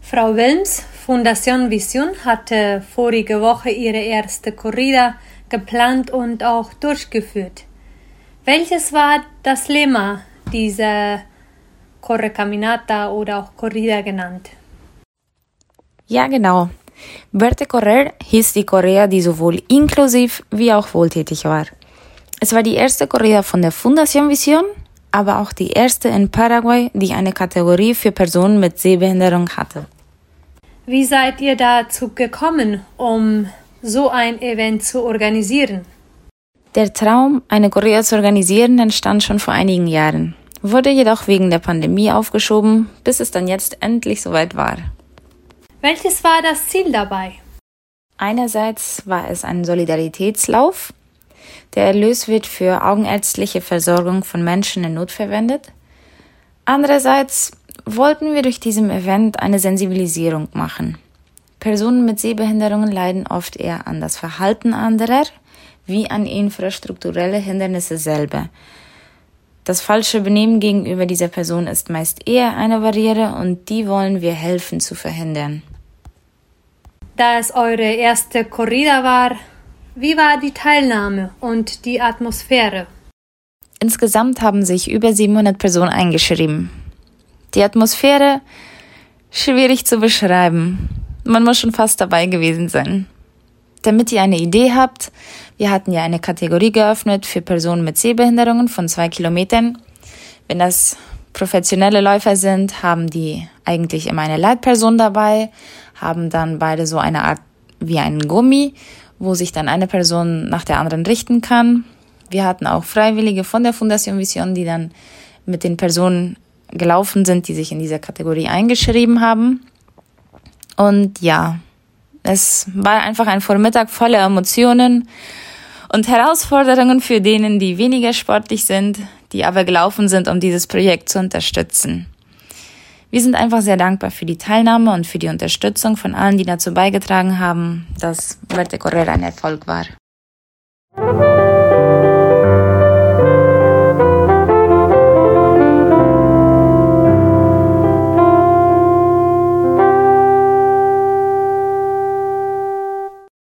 Frau Wilms, Fundación Visión, hatte vorige Woche ihre erste Corrida geplant und auch durchgeführt. Welches war das Lema dieser Correcaminata oder auch Corrida genannt? Ja, genau. Verte Correr hieß die Corrida, die sowohl inklusiv wie auch wohltätig war. Es war die erste Corrida von der Fundación Visión, aber auch die erste in Paraguay, die eine Kategorie für Personen mit Sehbehinderung hatte. Wie seid ihr dazu gekommen, um so ein Event zu organisieren? Der Traum, eine Corrida zu organisieren, entstand schon vor einigen Jahren, wurde jedoch wegen der Pandemie aufgeschoben, bis es dann jetzt endlich soweit war. Welches war das Ziel dabei? Einerseits war es ein Solidaritätslauf. Der Erlös wird für augenärztliche Versorgung von Menschen in Not verwendet. Andererseits wollten wir durch diesem Event eine Sensibilisierung machen. Personen mit Sehbehinderungen leiden oft eher an das Verhalten anderer wie an infrastrukturelle Hindernisse selber. Das falsche Benehmen gegenüber dieser Person ist meist eher eine Barriere und die wollen wir helfen zu verhindern. Da es eure erste Corrida war, wie war die Teilnahme und die Atmosphäre? Insgesamt haben sich über 700 Personen eingeschrieben. Die Atmosphäre schwierig zu beschreiben. Man muss schon fast dabei gewesen sein. Damit ihr eine Idee habt, wir hatten ja eine Kategorie geöffnet für Personen mit Sehbehinderungen von 2 Kilometern. Wenn das professionelle Läufer sind, haben die eigentlich immer eine Leitperson dabei, haben dann beide so eine Art wie einen Gummi, wo sich dann eine Person nach der anderen richten kann. Wir hatten auch Freiwillige von der Fundación Visión, die dann mit den Personen gelaufen sind, die sich in dieser Kategorie eingeschrieben haben. Und ja, es war einfach ein Vormittag voller Emotionen und Herausforderungen für denen, die weniger sportlich sind, die aber gelaufen sind, um dieses Projekt zu unterstützen. Wir sind einfach sehr dankbar für die Teilnahme und für die Unterstützung von allen, die dazu beigetragen haben, dass Verte Correr ein Erfolg war.